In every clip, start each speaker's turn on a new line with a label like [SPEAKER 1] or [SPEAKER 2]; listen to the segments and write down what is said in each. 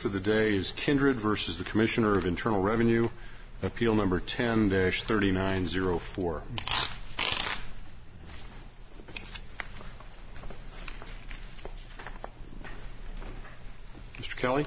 [SPEAKER 1] For the day is Kindred versus the Commissioner of Internal Revenue, appeal number 10-3904. Mr. Kelly.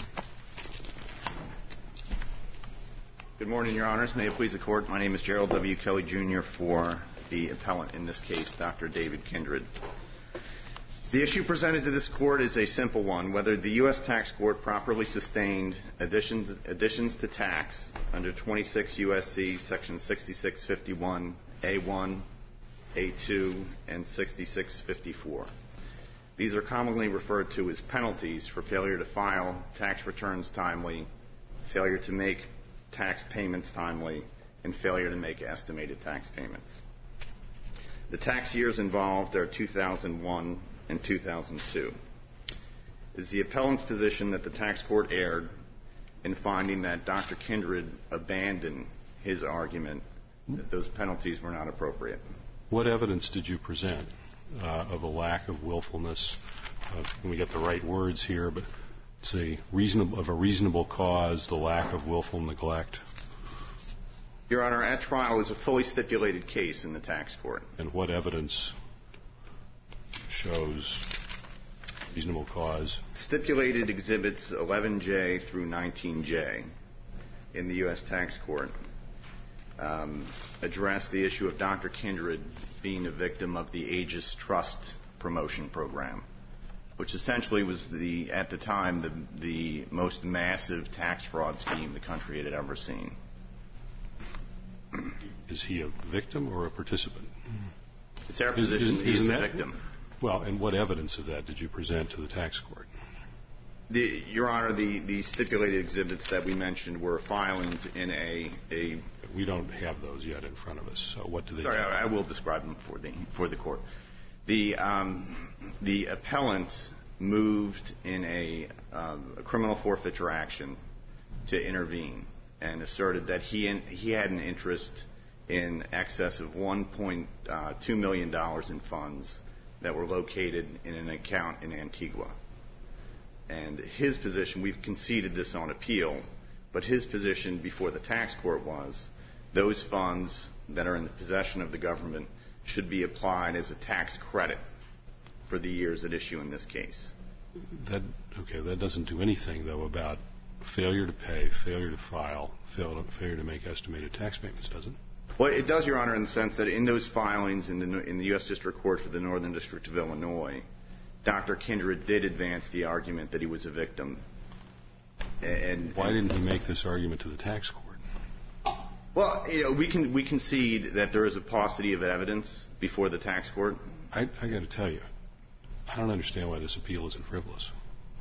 [SPEAKER 2] Good morning, Your Honors. May it please the Court, my name is Gerald W. Kelly, Jr. for the appellant in this case, Dr. David Kindred. The issue presented to this Court is a simple one, whether the U.S. Tax Court properly sustained additions to tax under 26 U.S.C. Section 6651 A1, A2, and 6654. These are commonly referred to as penalties for failure to file tax returns timely, failure to make tax payments timely, and failure to make estimated tax payments. The tax years involved are 2001 and 2002. It is the appellant's position that the tax court erred in finding that Dr. Kindred abandoned his argument that those penalties were not appropriate.
[SPEAKER 1] What evidence did you present of a lack of willfulness? Can we get the right words here? But it's a reasonable cause, the lack of willful neglect.
[SPEAKER 2] Your Honor, at trial is a fully stipulated case in the tax court.
[SPEAKER 1] And what evidence shows reasonable cause?
[SPEAKER 2] Stipulated exhibits 11J through 19J in the U.S. tax court address the issue of Dr. Kindred being a victim of the Aegis Trust promotion program, which essentially was at the time the most massive tax fraud scheme the country had ever seen.
[SPEAKER 1] Is he a victim or a participant?
[SPEAKER 2] It's our position that he's a victim.
[SPEAKER 1] Well, and what evidence of that did you present to the tax court?
[SPEAKER 2] Your Honor, the stipulated exhibits that we mentioned were filings in a...
[SPEAKER 1] We don't have those yet in front of us, so what do they...
[SPEAKER 2] Sorry, I will describe them for the court. The appellant moved in a criminal forfeiture action to intervene and asserted that he had an interest in excess of $1.2 million in funds that were located in an account in Antigua. And his position, we've conceded this on appeal, but his position before the tax court was those funds that are in the possession of the government should be applied as a tax credit for the years at issue in this case.
[SPEAKER 1] That doesn't do anything, though, about failure to pay, failure to file, failure to make estimated tax payments, does it?
[SPEAKER 2] Well, it does, Your Honor, in the sense that in those filings in the U.S. District Court for the Northern District of Illinois, Dr. Kindred did advance the argument that he was a victim.
[SPEAKER 1] Why didn't he make this argument to the tax court?
[SPEAKER 2] Well, we concede that there is a paucity of evidence before the tax court.
[SPEAKER 1] I got to tell you, I don't understand why this appeal isn't frivolous.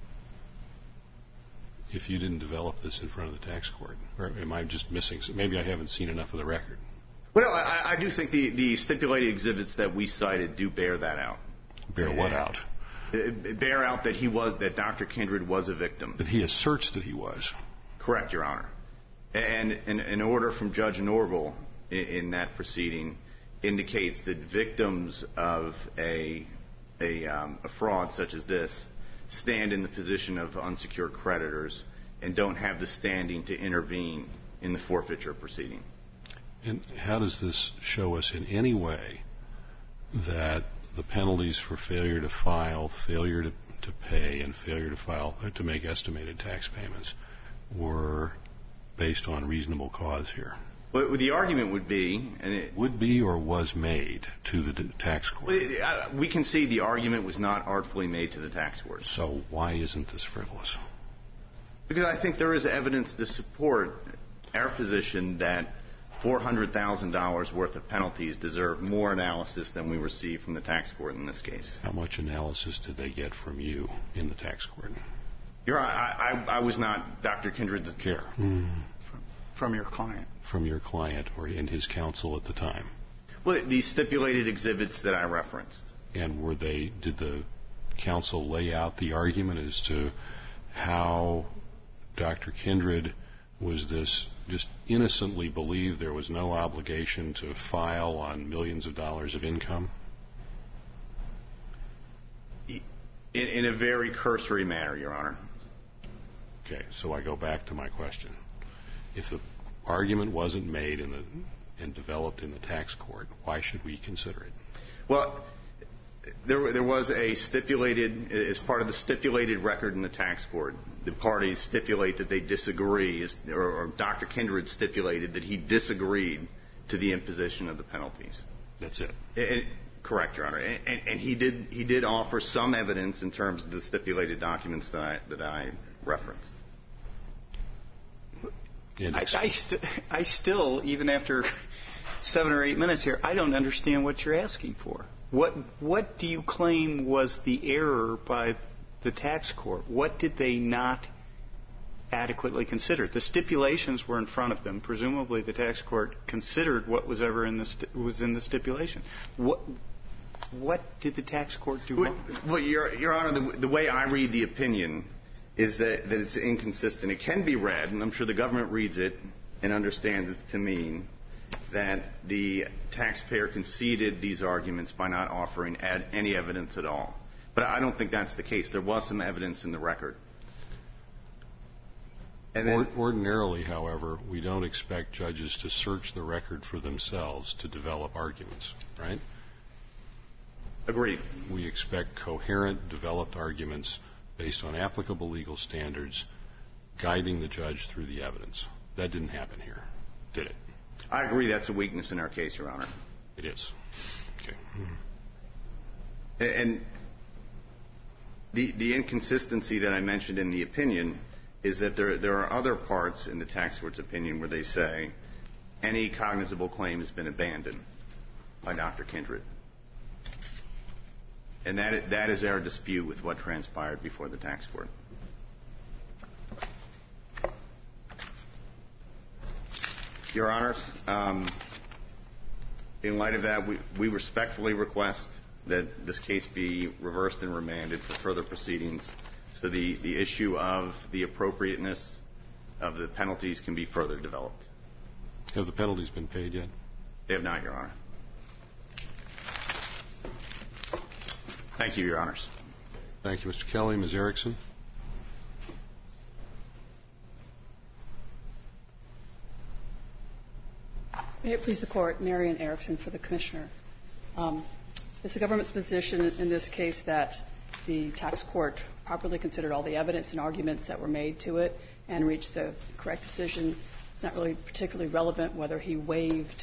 [SPEAKER 1] If you didn't develop this in front of the tax court, or am I just missing? Maybe I haven't seen enough of the record.
[SPEAKER 2] Well, I do think the stipulated exhibits that we cited do bear that out.
[SPEAKER 1] Bear what out?
[SPEAKER 2] Bear out that Dr. Kindred was a victim.
[SPEAKER 1] That he asserts that he was.
[SPEAKER 2] Correct, Your Honor. And an order from Judge Norval in that proceeding indicates that victims of a fraud such as this stand in the position of unsecured creditors and don't have the standing to intervene in the forfeiture proceeding.
[SPEAKER 1] And how does this show us in any way that the penalties for failure to file, failure to pay, and failure to make estimated tax payments were based on reasonable cause here?
[SPEAKER 2] Well, the argument would be...
[SPEAKER 1] Would be or was made to the tax court?
[SPEAKER 2] We can see the argument was not artfully made to the tax court.
[SPEAKER 1] So why isn't this frivolous?
[SPEAKER 2] Because I think there is evidence to support our position that $400,000 worth of penalties deserve more analysis than we received from the tax court in this case.
[SPEAKER 1] How much analysis did they get from you in the tax court?
[SPEAKER 2] I was not Dr. Kindred's care.
[SPEAKER 3] From your client.
[SPEAKER 1] From your client or in his counsel at the time.
[SPEAKER 2] Well, the stipulated exhibits that I referenced.
[SPEAKER 1] And did the counsel lay out the argument as to how Dr. Kindred was this just innocently believed there was no obligation to file on millions of dollars of income?
[SPEAKER 2] In a very cursory manner, Your Honor.
[SPEAKER 1] Okay, so I go back to my question. If the argument wasn't made and developed in the tax court, why should we consider it?
[SPEAKER 2] Well, there was a stipulated, as part of the stipulated record in the tax court, the parties stipulate that they disagree, or Dr. Kindred stipulated that he disagreed to the imposition of the penalties.
[SPEAKER 1] That's it.
[SPEAKER 2] Correct, Your Honor. And he did offer some evidence in terms of the stipulated documents that I referenced.
[SPEAKER 3] I still, even after 7 or 8 minutes here, I don't understand what you're asking for. What do you claim was the error by the tax court? What did they not adequately consider? The stipulations were in front of them. Presumably, the tax court considered what was ever was in the stipulation. What did the tax court do wrong?
[SPEAKER 2] Well, Your Honor, the way I read the opinion is that it's inconsistent. It can be read, and I'm sure the government reads it and understands it to mean that the taxpayer conceded these arguments by not offering any evidence at all. But I don't think that's the case. There was some evidence in the record.
[SPEAKER 1] Ordinarily, however, we don't expect judges to search the record for themselves to develop arguments, right?
[SPEAKER 2] Agreed.
[SPEAKER 1] We expect coherent, developed arguments based on applicable legal standards guiding the judge through the evidence. That didn't happen here, did it?
[SPEAKER 2] I agree that's a weakness in our case, Your Honor.
[SPEAKER 1] It is. Okay.
[SPEAKER 2] And the inconsistency that I mentioned in the opinion is that there are other parts in the tax court's opinion where they say any cognizable claim has been abandoned by Dr. Kindred. And that is our dispute with what transpired before the tax court. Your Honor, in light of that, we respectfully request that this case be reversed and remanded for further proceedings so the issue of the appropriateness of the penalties can be further developed.
[SPEAKER 1] Have the penalties been paid yet?
[SPEAKER 2] They have not, Your Honor. Thank you, Your Honors.
[SPEAKER 1] Thank you, Mr. Kelly. Ms. Erickson?
[SPEAKER 4] May it please the Court, Marian Erickson for the Commissioner. It's the government's position in this case that the tax court properly considered all the evidence and arguments that were made to it and reached the correct decision. It's not really particularly relevant whether he waived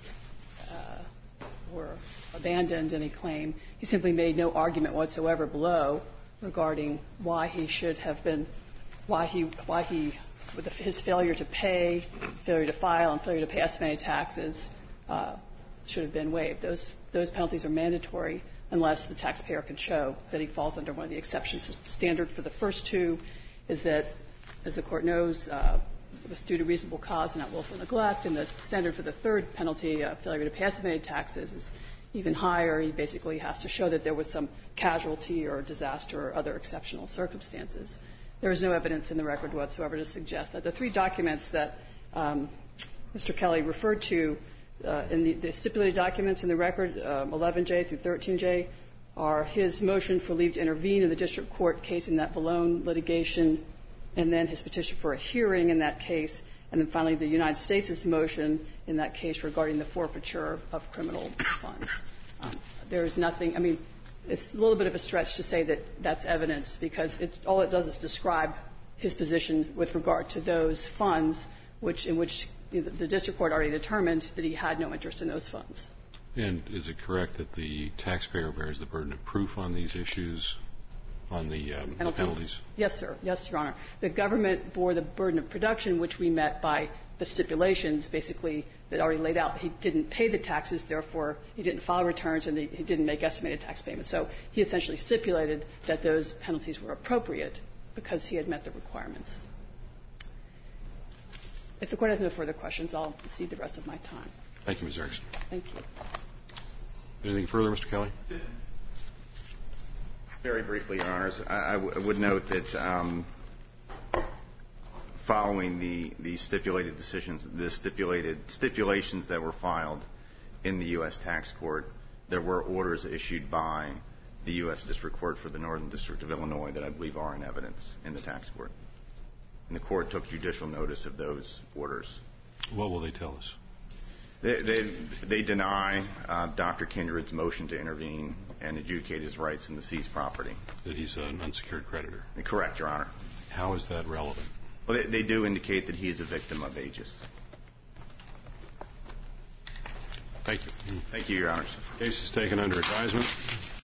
[SPEAKER 4] or abandoned any claim. He simply made no argument whatsoever below regarding why he should have been, why he with his failure to pay, failure to file, and failure to pay estimated taxes should have been waived. Those penalties are mandatory unless the taxpayer can show that he falls under one of the exceptions. The standard for the first two is that, as the Court knows, it was due to reasonable cause and not willful neglect, and the standard for the third penalty, failure to pay estimated taxes, is even higher. He basically has to show that there was some casualty or disaster or other exceptional circumstances. There is no evidence in the record whatsoever to suggest that. The three documents that Mr. Kelly referred to in the stipulated documents in the record, 11J through 13J, are his motion for leave to intervene in the district court case in that Vallone litigation, and then his petition for a hearing in that case, and then finally the United States' motion in that case regarding the forfeiture of criminal funds. There is nothing, I mean, it's a little bit of a stretch to say that that's evidence because all it does is describe his position with regard to those funds, in which the district court already determined that he had no interest in those funds.
[SPEAKER 1] And is it correct that the taxpayer bears the burden of proof on these issues, on the penalties?
[SPEAKER 4] Yes, sir. Yes, Your Honor. The government bore the burden of production, which we met by the stipulations, basically, that already laid out that he didn't pay the taxes, therefore he didn't file returns, and he didn't make estimated tax payments. So he essentially stipulated that those penalties were appropriate because he had met the requirements. If the Court has no further questions, I'll cede the rest of my time.
[SPEAKER 1] Thank you, Ms. Erickson.
[SPEAKER 4] Thank you.
[SPEAKER 1] Anything further, Mr. Kelly?
[SPEAKER 2] Very briefly, Your Honors, I would note that following the stipulated decisions, the stipulations that were filed in the U.S. Tax Court, there were orders issued by the U.S. District Court for the Northern District of Illinois that I believe are in evidence in the Tax Court. and the court took judicial notice of those orders.
[SPEAKER 1] What will they tell us?
[SPEAKER 2] They deny Dr. Kindred's motion to intervene and adjudicate his rights in the seized property.
[SPEAKER 1] That he's an unsecured creditor?
[SPEAKER 2] Correct, Your Honor.
[SPEAKER 1] How is that relevant?
[SPEAKER 2] Well, they do indicate that he is a victim of Aegis.
[SPEAKER 1] Thank you.
[SPEAKER 2] Thank you, Your Honors.
[SPEAKER 1] Case is taken under advisement.